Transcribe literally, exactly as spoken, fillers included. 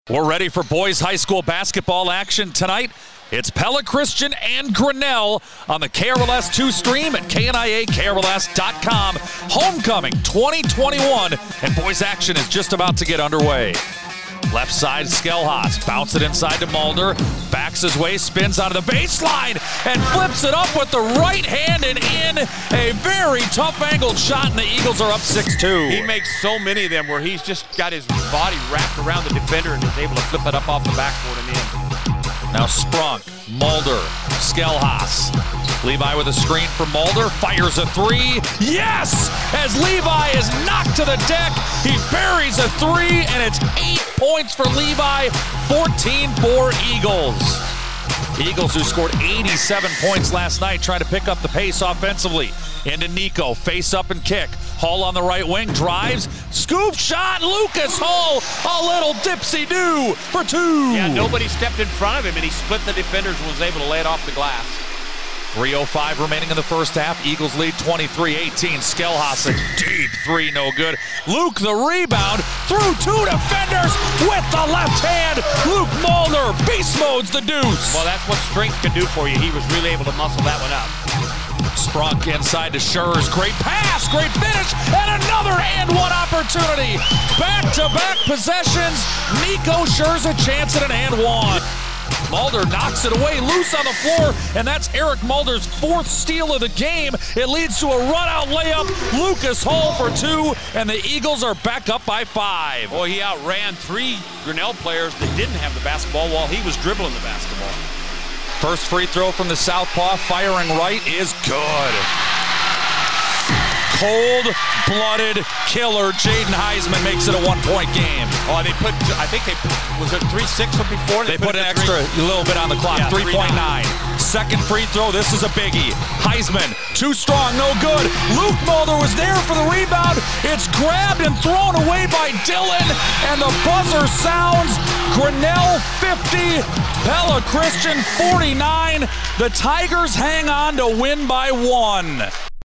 We're ready for boys high school basketball action tonight. It's Pella Christian and Grinnell on the K R L S two stream at K N I A K R L S dot com. Homecoming twenty twenty-one, and boys action is just about to get underway. Left side, Skelhaas, bounce it inside to Mulder, backs his way, spins out of the baseline, and flips it up with the right hand and in. A very tough angled shot, and the Eagles are up six two. He makes so many of them where he's just got his body wrapped around the defender and is able to flip it up off the backboard and in. Now Sprunk, Mulder, Skelhaas. Levi with a screen for Mulder, fires a three. Yes! As Levi is knocked to the deck, he buries a three, and it's eight points for Levi, fourteen for Eagles. Eagles, who scored eighty-seven points last night, trying to pick up the pace offensively. Into Nico, face up and kick. Hall on the right wing, drives, scoop shot, Lucas Hall, a little dipsy-do for two. Yeah, nobody stepped in front of him, and he split the defenders and was able to lay it off the glass. three oh five remaining in the first half. Eagles lead twenty-three eighteen. Skelhaas, a deep three, no good. Luke the rebound through two defenders with the left hand. Luke Mulder beast modes the deuce. Well, that's what strength can do for you. He was really able to muscle that one up. Sprunk inside to Schurz. Great pass, great finish, and another and one opportunity. Back-to-back possessions. Nico Schurz a chance at an and one. Mulder knocks it away loose on the floor, and that's Eric Mulder's fourth steal of the game. It leads to a run-out layup. Lucas Hall for two, and the Eagles are back up by five. Boy, he outran three Grinnell players that didn't have the basketball while he was dribbling the basketball. First free throw from the southpaw, firing right, is good. Cold-blooded killer. Jaden Heisman makes it a one-point game. Oh, they put, I think they put, was it three six before? They, they put, put an extra three, a little bit on the clock, yeah, three point nine. Second free throw, this is a biggie. Heisman, too strong, no good. Luke Mulder was there for the rebound. It's grabbed and thrown away by Dillon, and the buzzer sounds. Grinnell fifty, Pella Christian forty-nine. The Tigers hang on to win by one.